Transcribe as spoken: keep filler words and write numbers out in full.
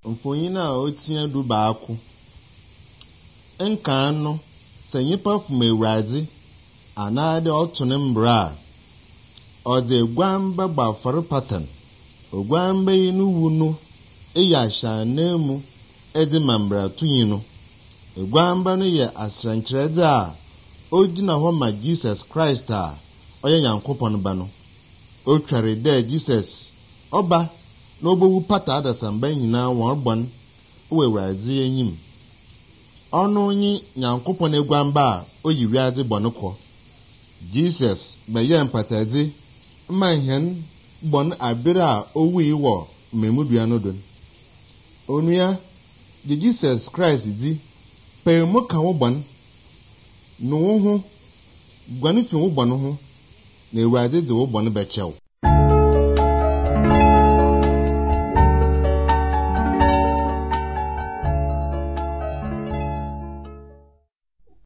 Mfonyina otia du baako. Nka no sɛ nyipa fom Awurade anaade ɔto ne mbra ɔdze guamba ba afɔre patan. Oguamba yi no wu no eya hyanamu edze mambratu yi no. Oguamba no yɛ asrankyerɛdze a ogyina hɔ ma Jesus Christ a ɔyɛ Nyankopɔn ba no. Otware dɛ Jesus ɔba na obowu pata adasamba nyinaa wɔn bɔn wɔ Awurade enyim. Ɔno nyi Nyankopɔn eguamba a oyi wiadze bɔn kɔ. Jesus bɛyɛ mpatadze ma hɛn bɔn abere a owui wɔ memudua no do. Onua de Jesus Christ di pɛ mu ka wo bɔn no wo ho guane fi wo bɔn ho na Awurade de wo bɔn bɛkyɛw.